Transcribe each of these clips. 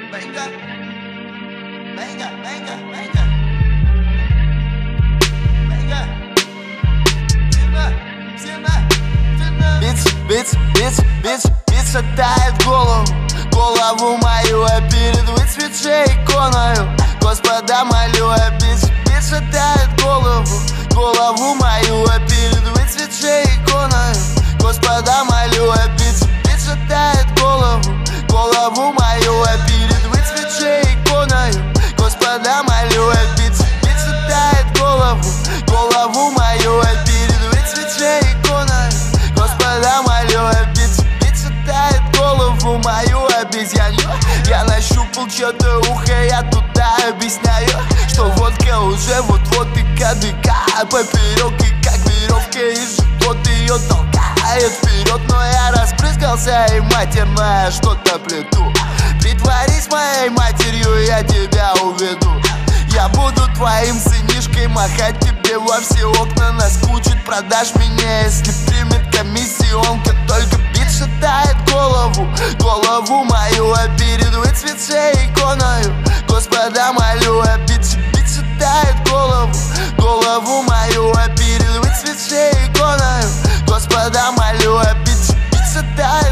Venga, venga, venga, venga. Venga. Бит шатает голову мою, а перед выцветшей иконою Господа молю, а бит шатает голову мою, а перед выцветшей иконою Господа молю, а бит шатает голову мою, а перед выцветшей иконою Господа молю, а бит шатает голову мою, а перед выцветшей иконою Господа молю, а бит шатает голову мою обезьянью. Я нащупал чьё-то ухо, я туда объясняю, что водка уже вот-вот и кадыка поперёк, и как веревка из живот ее толкает вперед. Но я распрыскался и матерное что-то плету. Притворись моей матерью, я тебя уведу. Я буду твоим сынишкой, махать тебе во все окна. Наскучит, продашь меня, если примет комиссионка. Только бит шатает голову мою, а перед выцветшей иконою Господа молю, а бит шатает голову мою, а перед выцветшей иконою Господа молю, а бит шатает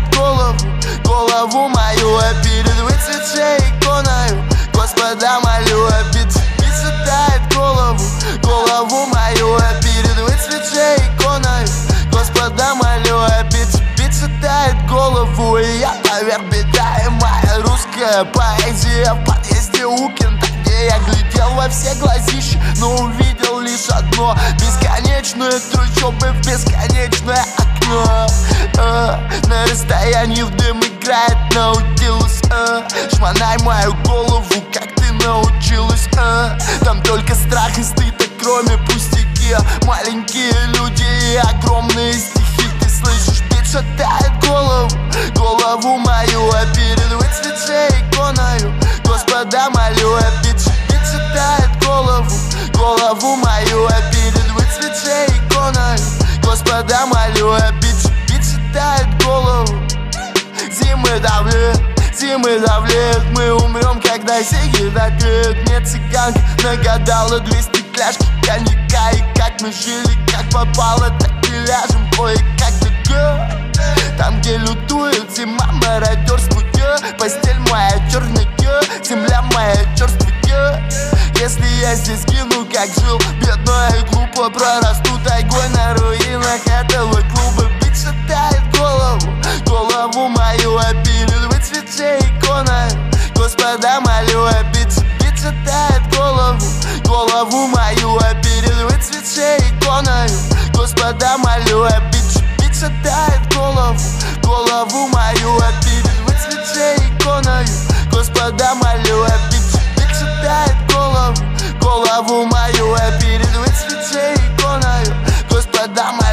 голову мою, а перед выцветшей иконою Господа молю, а бит шатает голову мою, а перед выцветшей иконою Господа молю, а бит шатает голову. И я поверь, беда, и моя русская поэзия в подъезде у Кента, где я глядел во все глазища, но увидел лишь одно: бесконечные трущобы в бесконечное окно. На расстоянии в дым играет Наутилус. Шмонай мою голову, как ты научилась. Там только страх и стыд, а кроме пустяки маленькие люди и огромные стихи. Ты слышишь, бит шатает голову мою, а перед выцветшей иконою Господа молю, а бит шатает голову мою, а перед выцветшей иконою Господа молю, а бит шатает голову. Зимы давлеют, мы умрем, когда сиги закрыют. Мне цыганка нагадала 200 кляшки коньяка. И как мы жили, как попало, так и ляжем кое-как такое. Там, где лютует зима, мародерствует. Постель моя черная, земля моя черствая. Если я здесь гину, как жил, бедно и глупо, прорасту тайгой на руинах этого клуба. Бит шатает голову мою, а перед выцветшей иконою Господа молю, а бит шатает голову мою, а перед выцветшей иконою Господа молю, а бит шатает голову мою, а перед выцветшей иконою Господа молю, а бит шатает голову мою, а перед выцветшей иконою Господа молю.